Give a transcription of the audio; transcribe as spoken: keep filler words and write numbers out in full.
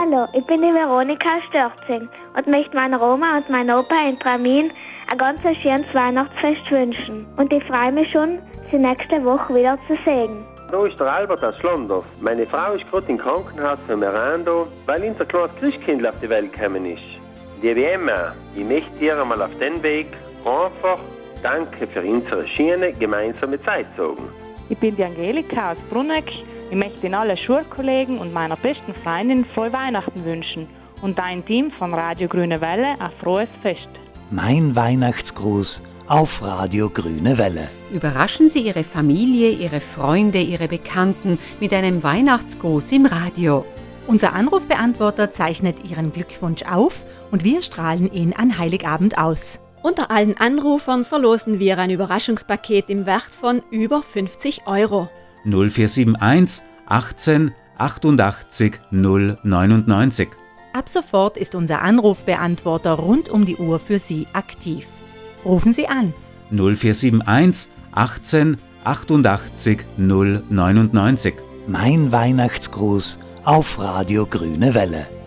Hallo, ich bin die Veronika aus Stürzing und möchte meiner Oma und meinem Opa in Tramin ein ganz schönes Weihnachtsfest wünschen. Und ich freue mich schon, sie nächste Woche wieder zu sehen. Da ist der Albert aus Schlondorf. Meine Frau ist gerade im Krankenhaus für Miranda, weil unser kleines Christkind auf die Welt gekommen ist. Liebe Emma, ich möchte dir einmal auf den Weg einfach Danke für unsere schöne gemeinsame Zeit sagen. Ich bin die Angelika aus Bruneck. Ich möchte Ihnen alle Schulkollegen und meiner besten Freundin frohe Weihnachten wünschen und dein Team von Radio Grüne Welle ein frohes Fest. Mein Weihnachtsgruß auf Radio Grüne Welle. Überraschen Sie Ihre Familie, Ihre Freunde, Ihre Bekannten mit einem Weihnachtsgruß im Radio. Unser Anrufbeantworter zeichnet Ihren Glückwunsch auf und wir strahlen ihn an Heiligabend aus. Unter allen Anrufern verlosen wir ein Überraschungspaket im Wert von über fünfzig Euro. null vier sieben eins achtzehn achtundachtzig null neunundneunzig. Ab sofort ist unser Anrufbeantworter rund um die Uhr für Sie aktiv. Rufen Sie an. null vier sieben eins achtzehn achtundachtzig null neunundneunzig. Mein Weihnachtsgruß auf Radio Grüne Welle.